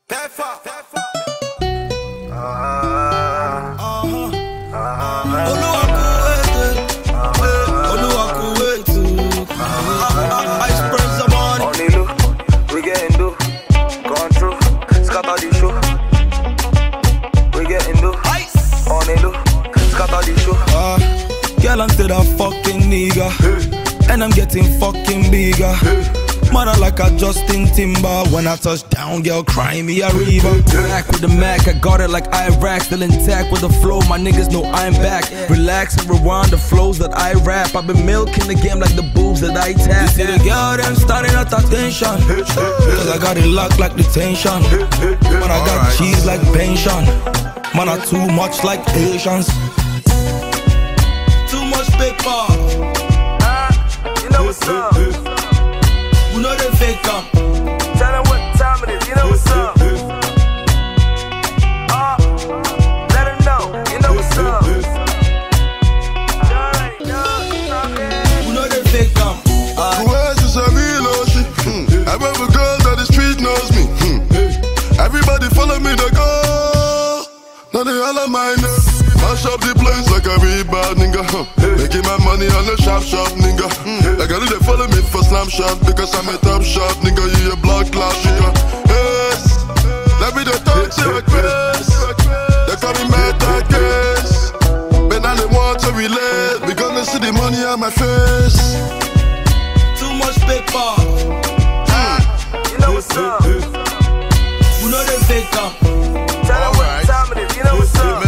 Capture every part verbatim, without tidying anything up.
Girl, I'm still a fucking nigga, hey. And I'm getting fucking bigger, hey. Mother like a Justin Timber. When I touch down, girl, cry me a river. Back with the Mac, I got it like Iraq. Still intact with the flow, my niggas know I'm back. Relax and rewind the flows that I rap. I've been milking the game like the boobs that I tap. You see the girl, them starting at attention, cause I got it locked like detention. Man, I got cheese like pension. Man, I too much like Asians. Too much paper. Uh, you know what's up. You know they fake up. Tell them what time it is. You know what's up. Uh, let them know. You know what's up. You know they fake up. Uh, Where's this a real ocean? Hmm. I have a girl that the street knows me. Hmm. Everybody follow me to go. Now they all are mine. Mash up the place like a real bad nigga, huh. Making my money on the shop shop nigga, mm. Like I do they follow me for slam shot, because I'm a top shot nigga, you a blood clot nigga. Yes, let me the talk to your grace. They call me meta case, but now they want to relate. We gonna see the money on my face. Too much paper. Uh, you know what's up. You know they fake up. Tell them what time it is. You know what's up.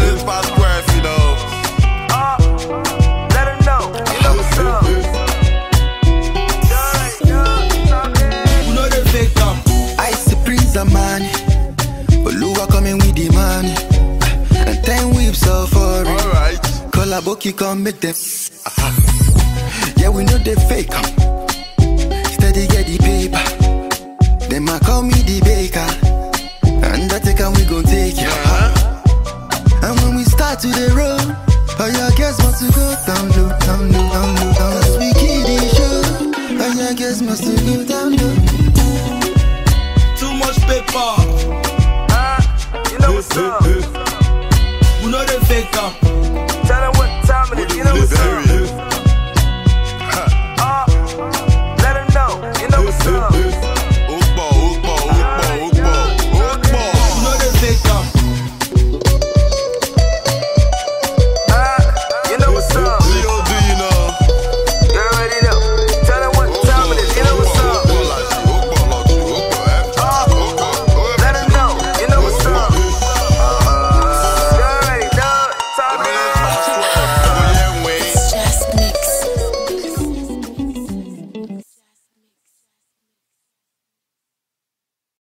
Money, Oluwa coming with the money, and ten whips so for it. Alright, Kolaboki come make them. Uh-huh. Yeah, we know they fake. Steady get the paper. Them a call me the baker, and that take and we gon' take ya. Uh-huh. And when we start to the road, all your girls want to go down low, down low, down low, down low. As we keep the show, all your girls must to go down low. Too much paper. Uh, you know what's up. You know they fake up. Tell them what time it is. You know what's up.